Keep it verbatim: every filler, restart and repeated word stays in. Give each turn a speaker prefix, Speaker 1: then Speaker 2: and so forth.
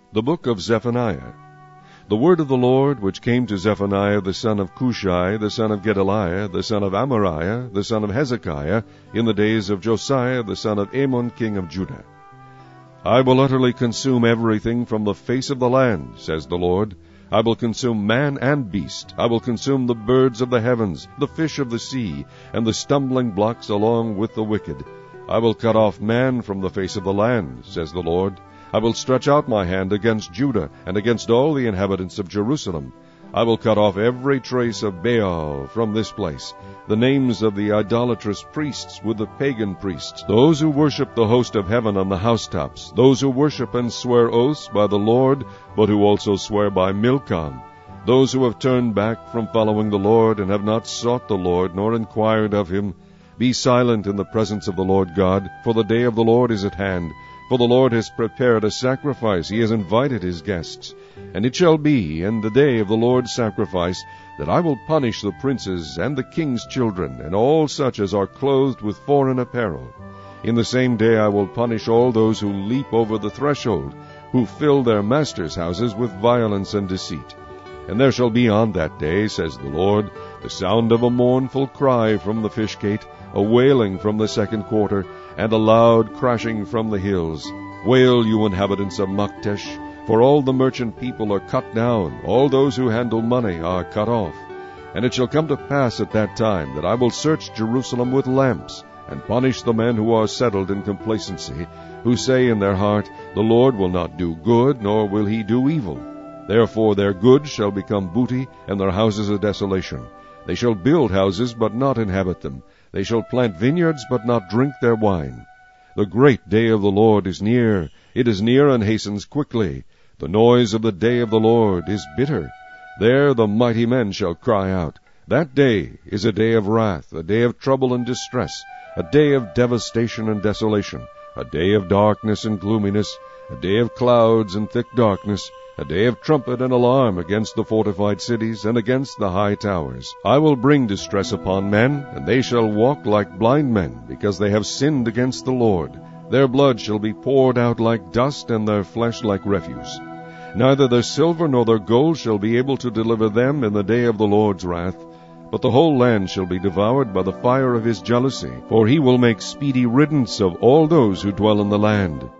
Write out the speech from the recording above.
Speaker 1: The book of Zephaniah. The word of the Lord which came to Zephaniah the son of Cushai, the son of Gedaliah, the son of Amariah, the son of Hezekiah, in the days of Josiah, the son of Amon, king of Judah. I will utterly consume everything from the face of the land, says the Lord. I will consume man and beast. I will consume the birds of the heavens, the fish of the sea, and the stumbling blocks along with the wicked. I will cut off man from the face of the land, says the Lord. I will stretch out my hand against Judah, and against all the inhabitants of Jerusalem. I will cut off every trace of Baal from this place, the names of the idolatrous priests with the pagan priests, those who worship the host of heaven on the housetops, those who worship and swear oaths by the Lord, but who also swear by Milcom, those who have turned back from following the Lord, and have not sought the Lord, nor inquired of him. Be silent in the presence of the Lord God, for the day of the Lord is at hand. For the Lord has prepared a sacrifice, he has invited his guests. And it shall be in the day of the Lord's sacrifice that I will punish the princes and the king's children, and all such as are clothed with foreign apparel. In the same day I will punish all those who leap over the threshold, who fill their masters' houses with violence and deceit. And there shall be on that day, says the Lord, the sound of a mournful cry from the fish gate, a wailing from the second quarter, and a loud crashing from the hills. Wail, you inhabitants of Maktesh, for all the merchant people are cut down, all those who handle money are cut off. And it shall come to pass at that time that I will search Jerusalem with lamps, and punish the men who are settled in complacency, who say in their heart, The Lord will not do good, nor will he do evil. Therefore their goods shall become booty, and their houses a desolation. They shall build houses, but not inhabit them. They shall plant vineyards, but not drink their wine. The great day of the Lord is near. It is near and hastens quickly. The noise of the day of the Lord is bitter. There the mighty men shall cry out. That day is a day of wrath, a day of trouble and distress, a day of devastation and desolation, a day of darkness and gloominess, a day of clouds and thick darkness, a day of trumpet and alarm against the fortified cities and against the high towers. I will bring distress upon men, and they shall walk like blind men, because they have sinned against the Lord. Their blood shall be poured out like dust, and their flesh like refuse. Neither their silver nor their gold shall be able to deliver them in the day of the Lord's wrath. But the whole land shall be devoured by the fire of his jealousy, for he will make speedy riddance of all those who dwell in the land.